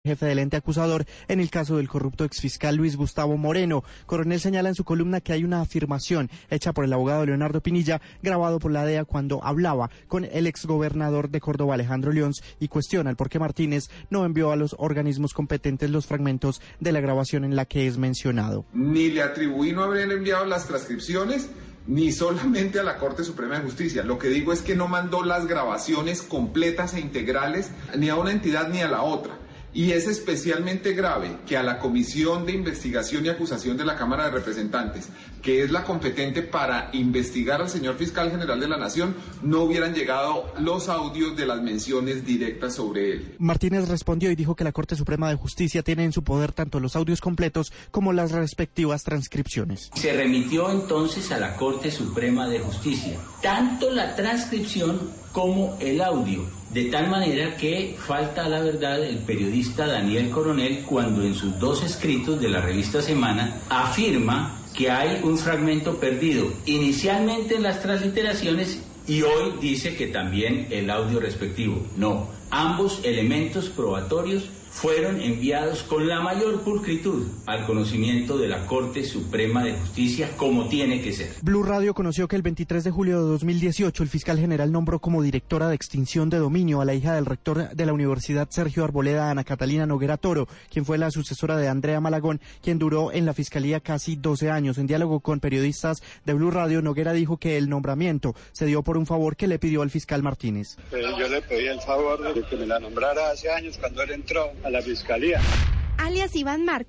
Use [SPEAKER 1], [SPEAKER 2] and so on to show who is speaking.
[SPEAKER 1] jefe del ente acusador en el caso del corrupto exfiscal Luis Gustavo Moreno. Coronel señala en su columna que hay una afirmación hecha por el abogado Leonardo Pinilla, grabado por la DEA cuando hablaba con el exgobernador de Córdoba, Alejandro Lyons, y cuestiona el por qué Martínez no envió a los organismos competentes los fragmentos de la grabación en la que es mencionado.
[SPEAKER 2] Ni le atribuí no haber enviado las transcripciones, ni solamente a la Corte Suprema de Justicia. Lo que digo es que no mandó las grabaciones completas e integrales ni a una entidad ni a la otra. Y es especialmente grave que a la Comisión de Investigación y Acusación de la Cámara de Representantes, que es la competente para investigar al señor Fiscal General de la Nación, no hubieran llegado los audios de las menciones directas sobre él.
[SPEAKER 1] Martínez respondió y dijo que la Corte Suprema de Justicia tiene en su poder tanto los audios completos como las respectivas transcripciones.
[SPEAKER 3] Se remitió entonces a la Corte Suprema de Justicia tanto la transcripción como el audio, de tal manera que falta a la verdad el periodista Daniel Coronel cuando en sus 2 escritos de la revista Semana afirma que hay un fragmento perdido inicialmente en las transliteraciones y hoy dice que también el audio respectivo. No, ambos elementos probatorios fueron enviados con la mayor pulcritud al conocimiento de la Corte Suprema de Justicia, como tiene que ser.
[SPEAKER 1] Blue Radio conoció que el 23 de julio de 2018 el fiscal general nombró como directora de extinción de dominio a la hija del rector de la Universidad Sergio Arboleda, Ana Catalina Noguera Toro, quien fue la sucesora de Andrea Malagón, quien duró en la fiscalía casi 12 años. En diálogo con periodistas de Blue Radio, Noguera dijo que el nombramiento se dio por un favor que le pidió al fiscal Martínez.
[SPEAKER 4] Yo le pedí el favor de que me la nombrara hace años cuando él entró a la fiscalía.
[SPEAKER 5] Alias Iván Márquez.